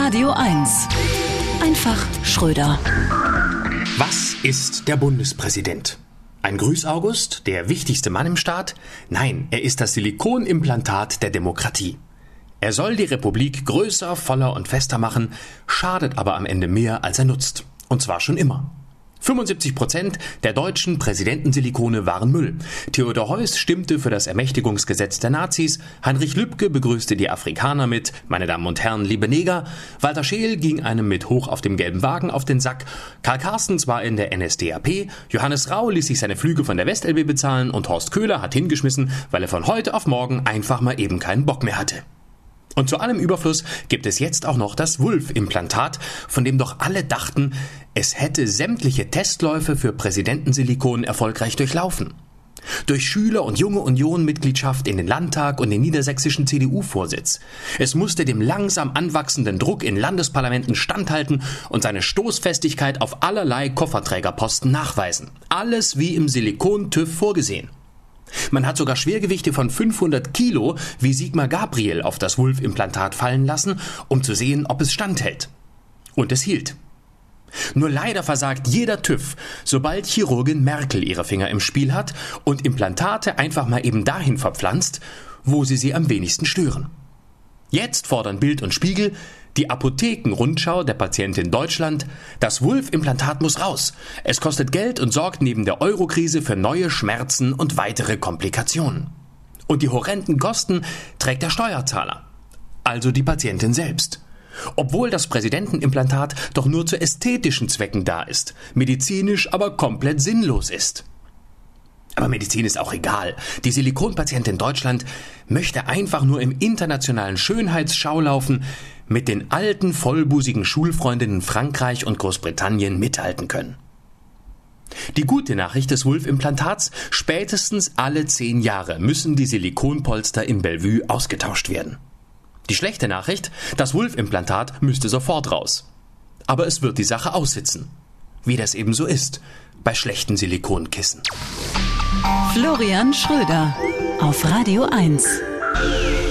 Radio 1. Einfach Schröder. Was ist der Bundespräsident? Ein Grüß-August, der wichtigste Mann im Staat? Nein, er ist das Silikonimplantat der Demokratie. Er soll die Republik größer, voller und fester machen, schadet aber am Ende mehr, als er nutzt. Und zwar schon immer. 75% der deutschen Präsidentensilikone waren Müll. Theodor Heuss stimmte für das Ermächtigungsgesetz der Nazis, Heinrich Lübke begrüßte die Afrikaner mit »Meine Damen und Herren, liebe Neger«, Walter Scheel ging einem mit Hoch auf dem gelben Wagen auf den Sack, Karl Carstens war in der NSDAP, Johannes Rau ließ sich seine Flüge von der WestLB bezahlen und Horst Köhler hat hingeschmissen, weil er von heute auf morgen einfach mal eben keinen Bock mehr hatte. Und zu allem Überfluss gibt es jetzt auch noch das Wulff-Implantat, von dem doch alle dachten, es hätte sämtliche Testläufe für Präsidentensilikon erfolgreich durchlaufen. Durch Schüler- und junge Union-Mitgliedschaft in den Landtag und den niedersächsischen CDU-Vorsitz. Es musste dem langsam anwachsenden Druck in Landesparlamenten standhalten und seine Stoßfestigkeit auf allerlei Kofferträgerposten nachweisen. Alles wie im Silikon-TÜV vorgesehen. Man hat sogar Schwergewichte von 500 Kilo wie Sigmar Gabriel auf das Wulff-Implantat fallen lassen, um zu sehen, ob es standhält. Und es hielt. Nur leider versagt jeder TÜV, sobald Chirurgin Merkel ihre Finger im Spiel hat und Implantate einfach mal eben dahin verpflanzt, wo sie am wenigsten stören. Jetzt fordern Bild und Spiegel, die Apothekenrundschau der Patientin Deutschland, das Wulff-Implantat muss raus. Es kostet Geld und sorgt neben der Euro-Krise für neue Schmerzen und weitere Komplikationen. Und die horrenden Kosten trägt der Steuerzahler, also die Patientin selbst. Obwohl das Präsidentenimplantat doch nur zu ästhetischen Zwecken da ist, medizinisch aber komplett sinnlos ist. Aber Medizin ist auch egal. Die Silikonpatientin Deutschland möchte einfach nur im internationalen Schönheitsschaulaufen mit den alten, vollbusigen Schulfreundinnen Frankreich und Großbritannien mithalten können. Die gute Nachricht des Wulff-Implantats: spätestens alle 10 Jahre müssen die Silikonpolster in Bellevue ausgetauscht werden. Die schlechte Nachricht: das Wulff-Implantat müsste sofort raus. Aber es wird die Sache aussitzen. Wie das eben so ist bei schlechten Silikonkissen. Florian Schröder auf Radio 1.